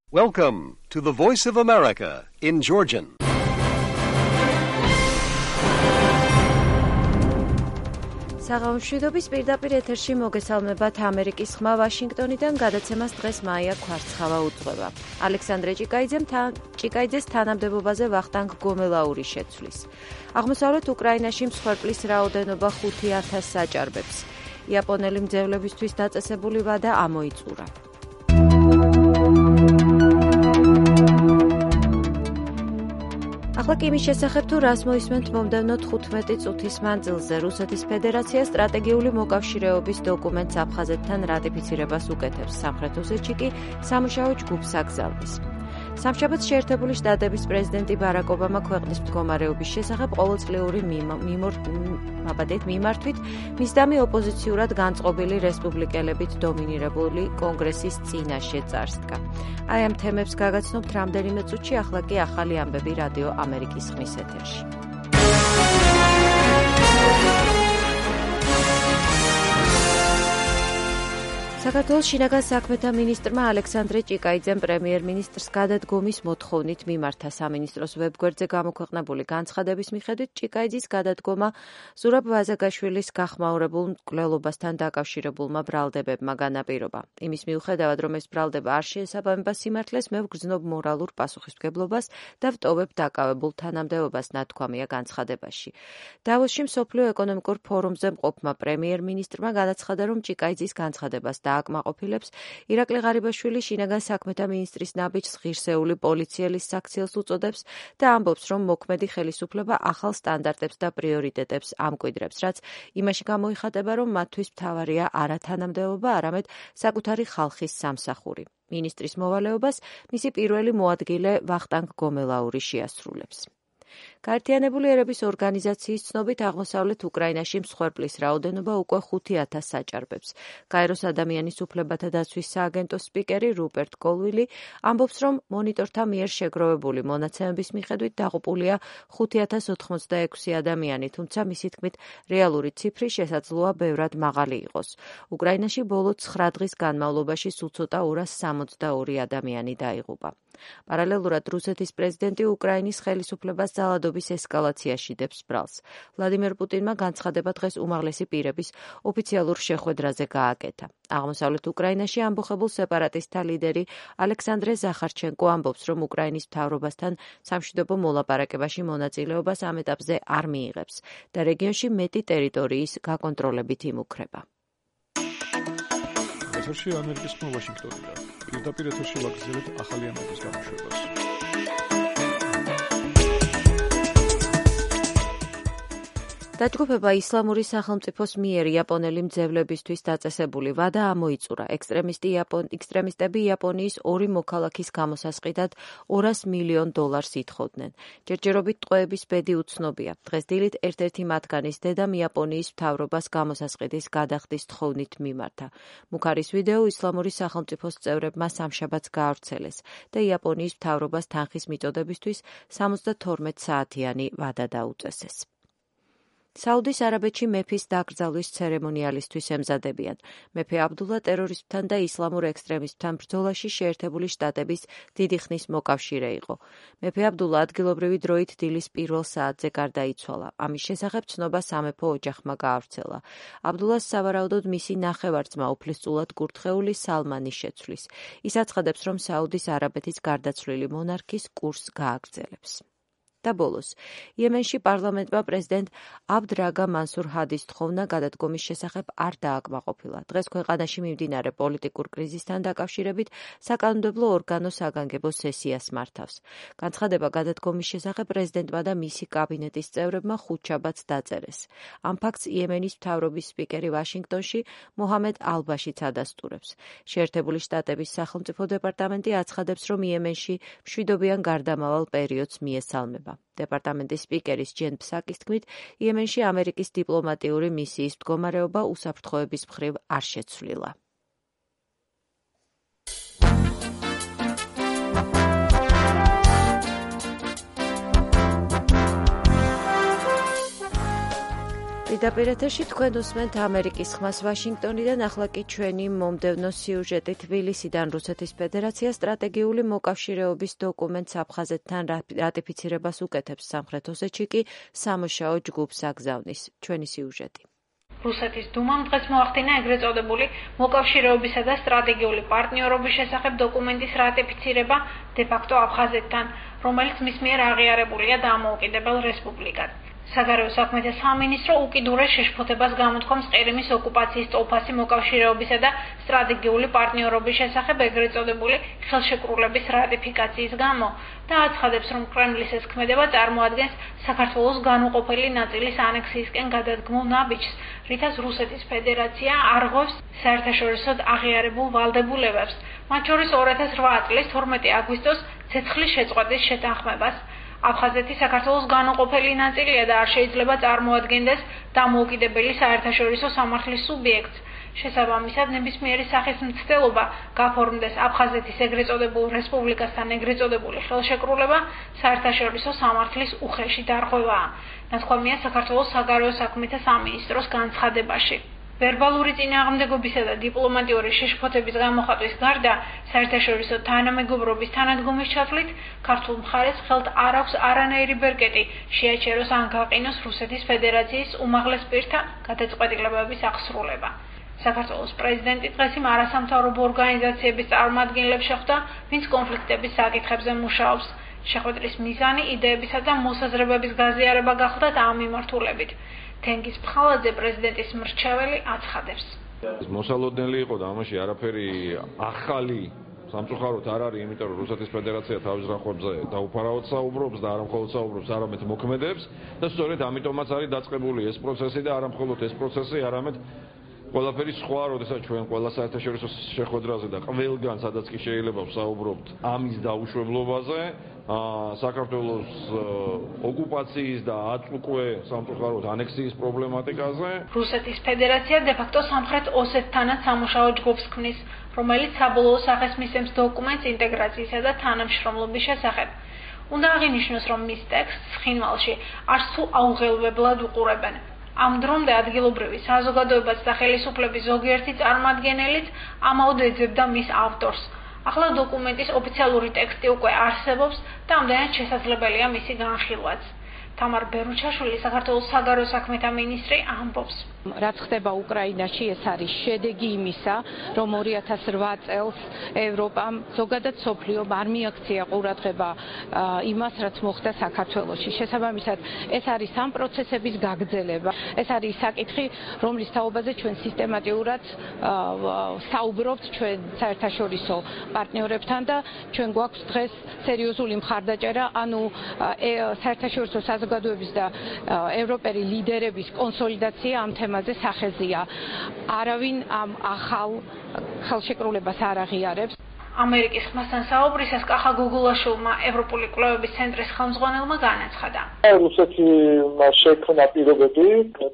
Welcome to the Voice of America in Georgian. საღამოშვიდობის პირდაპირ ეთერში მოგესალმებათ ამერიკის ხმა ვაშინგტონიდან გადაცემას დღეს მაია ქვარცხავა უძღვება. ალექსანდრე ჭიკაიძეს თანამდებობაზე ვახტანგ გომელაური შეცვლის. აღმოსავლეთ უკრაინაში მსხვერპლის რაოდენობა 5,000 საჭარბებს. იაპონელი მძევლებისთვის დაწესებული ვადა ამოიწურა. ახლა კი იმის შესახებ თუ რას მოისმენთ მომდევნო 15 წუთის მანძილზე რუსეთის ფედერაცია სტრატეგიული მოკავშირეობის დოკუმენტს აფხაზეთთან რატიფიცირებას უკეთებს. სამხრეთ ოსეთში კი სამუშაო ჯგუფს აკრძალვის. სამშაბათს შეერთებული შტატების პრეზიდენტი ბარაკ ობამა ქვეყნის მდგომარეობის შესახებ ყოველწლიური მიმართვით მისდამი ოპოზიციურად განწყობილი რესპუბლიკელებით დომინირებული კონგრესის წინაშე წარსდგა. აი ამ თემებს გაგაცნობთ რამდენიმე წუთში, ახლა კი ახალი ამბები რადიო ამერიკის ხმის ეთერში. საქართველოს შინაგან საქმეთა მინისტრმა ალექსანდრე ჭიკაიძემ პრემიერ-მინისტრს გადადგომის მოთხოვნით მიმართა. სამინისტროს ვებგვერდზე გამოქვეყნებული განცხადების მიხედვით ჭიკაიძის გადადგომა ზურაბ ვაზაგაშვილის გახმაურებულ მკვლელობასთან დაკავშირებულმა ბრალდებებმა განაპირობა. იმის მიუხედავად, რომ ეს ბრალდება არ შეესაბამება სიმართლეს, მე ვგრძნობ მორალურ პასუხისმგებლობას და ვტოვებ დაკავებულ თანამდებობას, ნათქვამია განცხადებაში. დავოსში მსოფლიო ეკონომიკურ ფორუმზე მყოფმა პრემიერ-მინისტრმა განაცხადა, რომ ჭიკაიძის განცხადებას აკმაყოფილებს ირაკლი ღარიბაშვილი შინაგან საქმეთა მინისტრის ნაბიჯს ღირსეული პოლიციელის საქციელს უწოდებს და ამბობს, რომ მოქმედი ხელისუფლება ახალ სტანდარტებს და პრიორიტეტებს ამკვიდრებს, რაც იმაში გამოიხატება, რომ მათთვის მთავარია არა თანამდებობა, არამედ საკუთარი ხალხის სამსახური. მინისტრის მოვალეობას მისი პირველი მოადგილე ვახტანგ გომელაური შეასრულებს. გაერთიანებული ერების ორგანიზაციის ცნობით აღმოსავლეთ უკრაინაში მსხვერპლის რაოდენობა უკვე 5,000 საჭარბებს. გაეროს ადამიანის უფლებათა დაცვის სააგენტოს სპიკერი რუპერტ კოლვილი ამბობს, რომ მონიტორთა მიერ შეგროვებული მონაცემების მიხედვით დაღუპულია 5,086 ადამიანი, თუმცა მისი თქმით რეალური ციფრი შესაძლოა ბევრად მაღალი იყოს. უკრაინაში ბოლო 9 დღის განმავლობაში სულ ცოტა 262 ადამიანი დაიღუპა. პარალელურად რუსეთის პრეზიდენტი უკრაინის ხელისუფლებას ძალადობის ესკალაციაში დებს ბრალს. ვლადიმერ პუტინმა განცხადება დღეს უმაღლესი პირების ოფიციალურ შეხვედრაზე გააკეთა. აღმოსავლეთ უკრაინაში ამბოხებულ სეპარატისტთა ლიდერი ალექსანდრე ზახარჩენკო ამბობს, რომ უკრაინის მთავრობასთან სამშვიდობო მოლაპარაკებაში მონაწილეობას ამ ეტაპზე არ მიიღებს და რეგიონში მეტი ტერიტორიის გაკონტროლებით იმუქრება. ეთერში ამერიკის ხმა ვაშინგტონიდან. პირდაპირ ეთერში ვაგრძელებთ ახალი ამბების გამოშვებას. დაჯგუფება ისლამური სახელმწიფოს მიერ იაპონელი მძევლებისთვის დაწესებული ვადა ამოიწურა. ექსტრემისტები იაპონიის 2 მოქალაქის გამოსასყიდად $200 მილიონ ითხოვდნენ. ჯერჯერობით ტყვეების ბედი უცნობია. დღეს დილით ერთ-ერთი მათგანის დედამ იაპონიის მთავრობას გამოსასყიდის გადახდის თხოვნით მიმართა. მუქარის ვიდეო ისლამური სახელმწიფოს წევრებმა სამშაბათს გაავრცელეს და იაპონიის მთავრობას თანხის მიწოდებისთვის 72 საათიანი ვადა დაუწესეს. საუდის არაბეთში მეფის დაკრძალვის ცერემონიალისთვის ემზადებიან. მეფე აბდულა ტერორისტთან და ისლამურ ექსტრემისტთან ბრძოლაში შეერთებული შტატების დიდი ხნის მოკავშირე იყო. მეფე აბდულა ადგილობრივი დროით დილის 1 საათზე გარდაიცვალა. ამის შესახებ ცნობა სამეფო ოჯახმა გაავრცელა. აბდულას სავარაუდოდ მისი ნახევარ-ძმა უფლისწულად კურთხეული სალმანი შეცვლის. ის აცხადებს, რომ საუდის არაბეთის გარდაცვლილი მონარქის კურსს გააგრძელებს. და ბოლოს, იემენში პარლამენტმა პრეზიდენტ აბდ რაგა მანსურ ჰადის თხოვნა გადადგომის შესახებ არ დააკმაყოფილა. დღეს ქვეყანაში მიმდინარე პოლიტიკურ კრიზისთან დაკავშირებით საკანონმდებლო ორგანო საგანგებო სესიას მართავს. განცხადება გადადგომის შესახებ პრეზიდენტმა და მისი კაბინეტის წევრებმა ხუთშაბათს დაწერეს. ამ ფაქტს იემენის მთავრობის სპიკერი ვაშინგტონში მოჰამედ ალბაშიც ადასტურებს. შეერთებული შტატების სახელმწიფო დეპარტამენტი აცხადებს, რომ იემენში მშვიდობიან გარდამავალ პერიოდს მიესალმება. დეპარტამენტის სპიკერის ჯენ ფსაკის თქმით, იემენში ამერიკის დიპლომატიური მისიის მდგომარეობა უსაფრთხოების მხრივ არ შეცვლილა. პირდაპირ ეთერში თქვენ უსმენთ ამერიკის ხმას ვაშინგტონიდან, ახლა კი ჩვენი მომდევნო სიუჟეტი თბილისიდან. რუსეთის ფედერაცია სტრატეგიული მოკავშირეობის დოკუმენტს აფხაზეთთან რატიფიცირებას უკეთებს, სამხრეთ ოსეთში კი სამუშაო ჯგუფს აგზავნის. ჩვენი სიუჟეტი. რუსეთის დუმამ დღეს მოახდინა ეგრეთ წოდებული მოკავშირეობისა და სტრატეგიული პარტნიორობის შესახებ დოკუმენტის რატიფიცირება დე-ფაქტო აფხაზეთთან, რომელიც მის მიერ აღიარებულია დამოუკიდებელ რესპუბლიკად. საგარეო საქმეთა სამინისტრო უკიდურეს შეშფოთებას გამოთქვამს ყირიმის ოკუპაციის ტოლფასი მოკავშირეობისა და სტრატეგიული პარტნიორობის შესახებ ეგრეთ წოდებული ხელშეკრულების რატიფიკაციის გამო და აცხადებს, რომ კრემლის ეს ქმედება წარმოადგენს საქართველოს განუყოფელი ნაწილის ანექსიისკენ გადადგმულ ნაბიჯს, რითაც რუსეთის ფედერაცია არღვევს საერთაშორისოდ აღიარებულ ვალდებულებებს, მათ შორის 2008 წლის 12 აგვისტოს ცეცხლის შეწყვეტის შეთანხმებას. აფხაზეთი საქართველოს განუყოფელი ნაწილია და არ შეიძლება წარმოადგენდეს დამოუკიდებელი საერთაშორისო სამართლის სუბიექტს. შესაბამისად, ნებისმიერი სახის მცდელობა გაფორმდეს აფხაზეთის ეგრეთ წოდებულ რესპუბლიკასთან ეგრეთ წოდებული ხელშეკრულება საერთაშორისო სამართლის უხეში დარღვევაა. ნათქვამია საქართველოს საგარეო საქმეთა სამინისტროს განცხადებაში. ვერბალური წინააღმდეგობისა და დიპლომატიური შეშფოთების გამოხატვის გარდა საერთაშორისო თანამეგობრობის თანადგომის ჩათვლით ქართულ მხარეს ხელთ არ აქვს არანაირი ბერკეტი შეაჩეროს ან გაყინოს რუსეთის ფედერაციის უმაღლეს პირთა გადაწყვეტილებების აღსრულება. საქართველოს პრეზიდენტი დღეს იმ არასამთავრობო ორგანიზაციების წარმომადგენლებს შეხვდა, ვინც კონფლიქტების საკითხებზე მუშაობს. შეხვედრის მიზანი იდეებისა და მოსაზრებების გაზიარება გახლდათ ამ მიმართულებით. თენგიზ ფხალაძე პრეზიდენტის მრჩეველი აცხადებს. მოსალოდნელი იყო და ამაში არაფერი ახალი სამწუხაროდ არ არის, იმიტომ რომ რუსეთის ფედერაცია თავის რახვებზე დაუფარავად საუბრობს და არა მხოლოდ საუბრობს, არამედ მოქმედებს და სწორედ ამიტომაც არის დაწყებული ეს პროცესი და არა მხოლოდ ეს პროცესი, არამედ ყველაფერი სხვა, როდესაც ჩვენ ყველა საერთაშორისო შეხვედრაზე და ყველგან, სადაც კი შეიძლება ვსაუბრობთ ამის დაუშვებლობაზე, საქართველოს ოკუპაციის და აწუკვე სამწუხაროდ ანექსიის პრობლემატიკაზე. რუსეთის ფედერაცია დე-ფაქტო სამხრეთ ოსეთთანაც სამუშაო ჯგუფს ქმნის, რომელიც საბოლოო სახეს მისცემს დოკუმენტს ინტეგრაციისა და თანამშრომლობის შესახებ. უნდა აღინიშნოს, რომ მის ტექსტს ცხინვალში არც თუ აუღელვებლად უყურებენ. ამ დრომდე ადგილობრივი საზოგადოებაც და ხელისუფლების ზოგიერთი წარმომადგენელიც ამაოდ ეძებდა მის ავტორს. ახლა დოკუმენტის ოფიციალური ტექსტი უკვე არსებობს და ამდენად შესაძლებელია მისი განხილვაც. თამარ ბერუჩაშვილი, საქართველოს საგარეო საქმეთა მინისტრი, ამბობს. რაც ხდება უკრაინაში, ეს არის შედეგი იმისა, რომ 2008 წელს ევროპამ, ზოგადად სოფლიომ არ მიაქცია ყურადღება იმას, რაც მოხდა საქართველოში. შესაბამისად, ეს არის ამ პროცესების გაგრძელება. ეს არის საკითხი, რომლის თაობაზე ჩვენ სისტემატიურად საუბრობთ ჩვენ საერთაშორისო პარტნიორებთან და ჩვენ გვაქვს დღეს სერიოზული მხარდაჭერა, ანუ საერთაშორისო საზოგადოების და ევროპელი ლიდერების კონსოლიდაცია ამ თემაზე სახეზია. არავინ ამ ახალ ხელშეკრულებას არ აღიარებს. ამერიკის ხმასთან საუბრისას კახა გოგულაშვილმა ევროპული კვლევების ცენტრის ხელმძღვანელმა განაცხადა. რუსეთი შექმნა პირობები,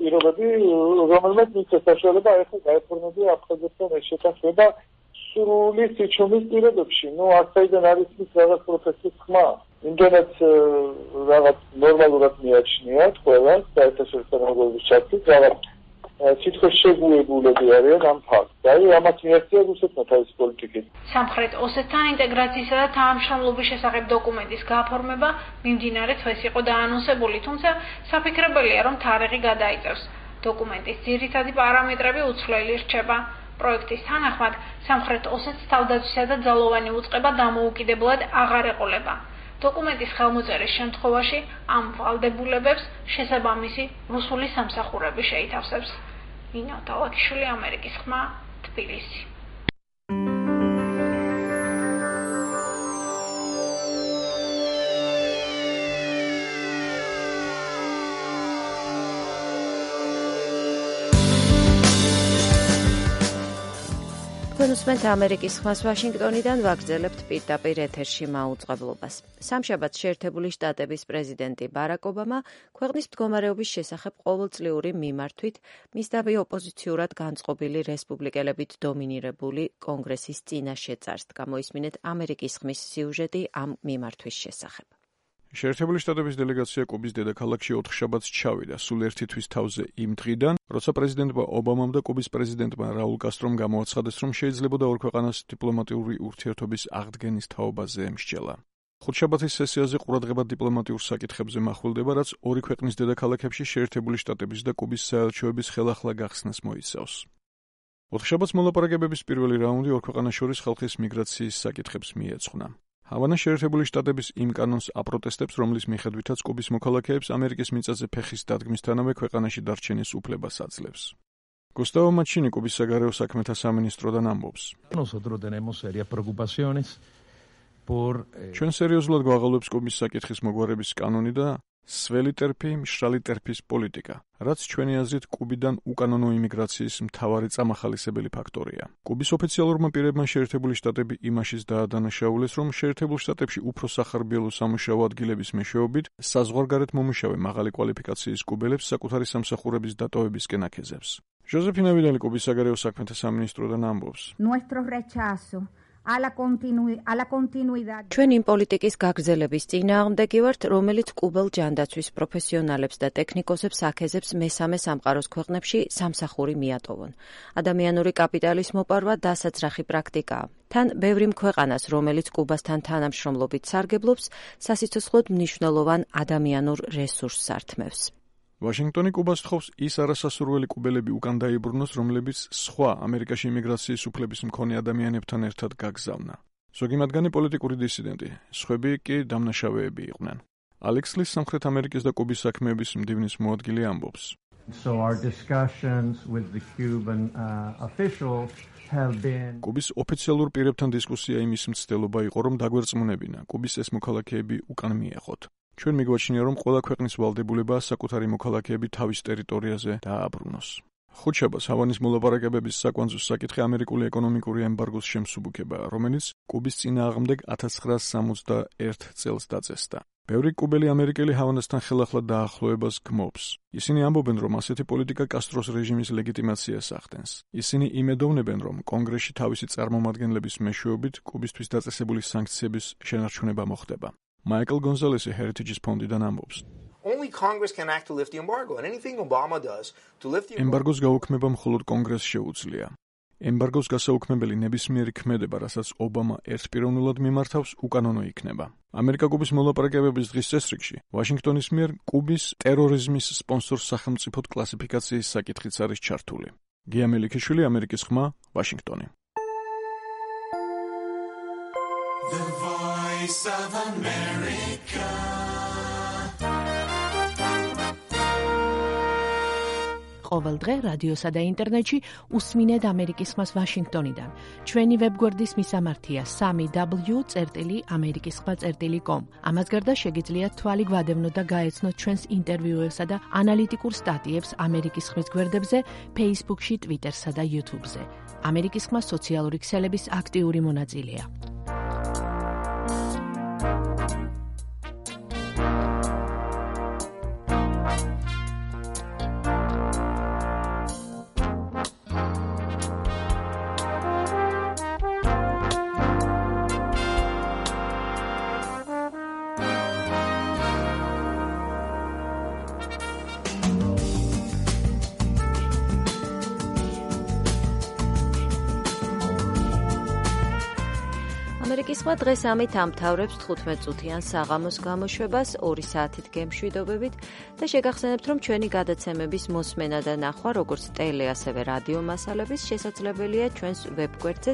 რომელმაც მის საშუალება ახლა გაეფორმებია აფხაზეთთან ეს შეთანხმება სრული სიჩუმის პირობებში. აქ საიდან არის ის რაღაც პროფესიის ხმა. იმდენად რაღაც ნორმალურად მიაჩნიათ ყველა საერთაშორისო თანამეგობრობის ჩათვლით, რაღაც სიტყვის შეგუებულები არიან ამ ფაქტს. ამას მიაღწია რუსეთმა თავისი პოლიტიკით. სამხრეთ ოსეთთან ინტეგრაციისა და თანამშრომლობის შესახებ დოკუმენტის გაფორმება მიმდინარე თვეს იყო დაანონსებული, თუმცა საფიქრებელია, რომ თარიღი გადაიწევს. დოკუმენტის ძირითადი პარამეტრები უცვლელი რჩება. პროექტის თანახმად, სამხრეთ ოსეთს თავდაცვისა და ძალოვანი უწყება დამოუკიდებლად აღარ ეყოლება. დოკუმენტის ხელმოწერის შემთხვევაში ამ ვალდებულებებს შესაბამისი რუსული სამსახურები შეითავსებს. ნინო თავაკიშვილი, ამერიკის ხმა, თბილისი. თქვენ უსმენთ ამერიკის ხმას ვაშინგტონიდან, ვაგრძელებთ პირდაპირ ეთერში მაუწყებლობას. სამშაბათს შეერთებული შტატების პრეზიდენტი ბარაკ ობამა ქვეყნის მდგომარეობის შესახებ ყოველწლიური მიმართვით მისდამი ოპოზიციურად განწყობილი რესპუბლიკელებით დომინირებული კონგრესის წინაშე წარს. გამოისმინეთ ამერიკის ხმის სიუჟეტი ამ მიმართვის შესახებ. შეერთებული შტატების დელეგაცია კუბის დედაქალაქში 4 შაბათს ჩავიდა, სულ ერთი თვის თავზე იმ დღიდან, როცა პრეზიდენტმა ობამამ და კუბის პრეზიდენტმა რაულ კასტრომ გამოაცხადეს, რომ შეიძლებოდა ორ ქვეყანას დიპლომატიური ურთიერთობის აღდგენის თაობაზე ემსჯელა. ხუთშაბათის სესიაზე ყურადღება დიპლომატიურ საკითხებზე მახვილდება, რაც ორი ქვეყნის დედაქალაქებში შეერთებული შტატების და კუბის საელჩოების ხელახლა გახსნას მოიცავს. ოთხშაბათს მოლაპარაკებების პირველი რაუნდი ორ ქვეყანას შორის ხალხის მიგრაციის საკითხებს მიეძღვნა. ჰავანა შეერთებული შტატების იმ კანონს აპროტესტებს, რომლის მიხედვითაც კუბის მოქალაქეებს ამერიკის მიწაზე ფეხის დადგმისთანავე ქვეყანაში დარჩენის უფლებას აძლევს. გუსტავო მაჩინი კუბის საგარეო საქმეთა სამინისტროდან ამბობს. ჩვენ სერიოზულად გვაღალვებს კუბის საკითხის მოგვარების კანონი და სველი ტერფი, მშრალი ტერფის პოლიტიკა, რაც ჩვენი აზრით კუბიდან უკანონო იმიგრაციის მთავარი წამახალისებელი ფაქტორია. კუბის ოფიციალურმა პირებმა შეერთებული შტატები იმაშიც დაადანაშაულეს, რომ შეერთებულ შტატებში უფრო სახარბიელო სამუშაო ადგილების მეშვეობით საზღვარგარეთ მომუშავე მაღალი კვალიფიკაციის კუბელებს საკუთარი სამსახურების დატოვებისკენ აქეზებს. ჟოზეფინა ვიდალი კუბის საგარეო საქმეთა სამინისტროდან ამბობს. ჩვენ იმ პოლიტიკის გაგრძელების წინააღმდეგი ვართ, რომელიც კუბელ ჯანდაცვის პროფესიონალებს და ტექნიკოსებს აქეზებს მესამე სამყაროს ქვეყნებში სამსახური მიატოვონ. ადამიანური კაპიტალის მოპარვა დასაცრახი პრაქტიკაა. თან ბევრი ქვეყანას, რომელიც კუბასთან თანამშრომლობით სარგებლობს, სასიცოცხლოდ მნიშვნელოვან ადამიანურ რესურსს ართმევს. ვაშინგტონი კუბას თხოვს ის არასასურველი კუბელები უკან დაიბრუნოს, რომლებიც სხვა ამერიკაში იმიგრაციის უფლების მქონე ადამიანებთან ერთად გაგზავნა. ზოგი მათგანი პოლიტიკური დისიდენტი, სხვები კი დამნაშავეები იყვნენ. ალექსლის სამხრეთ ამერიკის და კუბის საქმეების მდივნის მოადგილე ამბობს. კუბის ოფიციალურ პირებთან დისკუსია იმის მცდელობა იყო, რომ დაგვერწმუნებინა, კუბის ეს მოქალაქეები უკან მიეღოთ. ჩვენ მიგვაჩნია, რომ ყველა ქვეყნის ვალდებულებაა საკუთარი მოქალაქეები თავის ტერიტორიაზე დააბრუნოს. ხუთშაბათს ჰავანის მოლაპარაკებების საკვანძო საკითხი ამერიკული ეკონომიკური ემბარგოს შემსუბუქებაა, რომელიც კუბის წინააღმდეგ 1961 წელს დაწესდა. ბევრი კუბელი ამერიკელი ჰავანასთან ხელახლა დაახლოებას გმობს. ისინი ამბობენ, რომ ასეთი პოლიტიკა კასტროს რეჟიმის ლეგიტიმაციას ახდენს. ისინი იმედოვნებენ, რომ კონგრესში თავისი წარმომადგენლების მეშვეობით კუბისთვის დაწესებული სანქციების შენარჩუნება მოხდება. მაიკლ გონზალესი ჰერიტეჯის ფონდიდან ამბობს. ემბარგოს გაუქმება მხოლოდ კონგრესს შეუძლია. ემბარგოს გასაუქმებელი ნებისმიერი ქმედება, რასაც ობამა ერთპიროვნულად მიმართავს, უკანონო იქნება. ამერიკა-კუბის მოლაპარაკებების დღის წესრიგში ვაშინგტონის მიერ კუბის ტერორიზმის სპონსორ სახელმწიფოდ კლასიფიკაციის საკითხიც არის ჩართული. გია მელიქიშვილი, ამერიკის ხმა, ვაშინგტონი. The Voice of America. ყოველდღე რადიოსა და ინტერნეტში უსმინეთ ამერიკის ხმას ვაშინგტონიდან. ჩვენი ვებგვერდის მისამართია 3w.amerikiskhma.com. ამას გარდა შეგიძლიათ თვალი გვადევნოთ და გაეცნოთ ჩვენს ინტერვიუებსა და ანალიტიკურ სტატიებს ამერიკის ხმის გვერდებზე, Facebook-ში, Twitter-სა და YouTube-ზე. ამერიკის ხმა სოციალური ქსელების აქტიური მონაწილეა. ამერიკის ხმა დღეს ამით ამთავრებს 15 წუთიან საღამოს გამოშვებას 2 საათით გემშვიდობებით და შეგახსენებთ, რომ ჩვენი გადაცემების მოსმენა და ნახვა, როგორც ტელე, ასევე რადიო მასალების შესაძლებელია ჩვენს ვებგვერდზე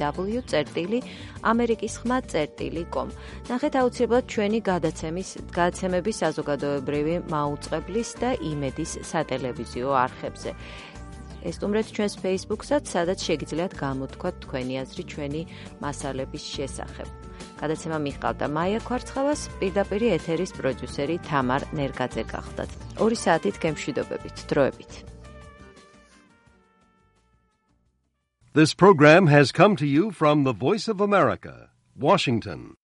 3w.amerikiskhma.com. ნახეთ აუცილებლად ჩვენი გადაცემების საზოგადოებრივი მაუწყებლის და იმედის სატელევიზიო არხებზე. ესტუმრეთ ჩვენს Facebook-საც, სადაც შეგიძლიათ გამოთქვათ თქვენი აზრი ჩვენი მასალების შესახებ. გადაცემა მიჰყავდა მაია ქვარცხავას, პირდაპირ ეთერის პროდიუსერი თამარ ნერგაძე გახლდათ. 2 საათით გემშვიდობებით, დროებით. This program has come to you from the Voice of America, Washington.